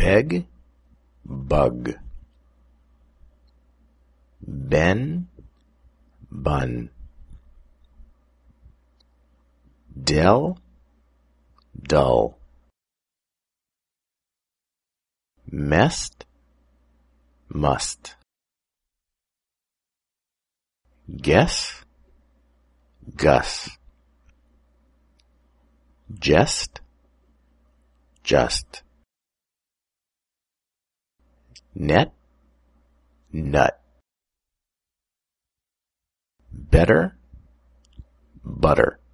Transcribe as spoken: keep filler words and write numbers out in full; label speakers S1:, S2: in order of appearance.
S1: Beg, bug. Ben, bun. Del, dull. Mest, must. Guess, Gus. Jest, just. Net, nut. Better, butter.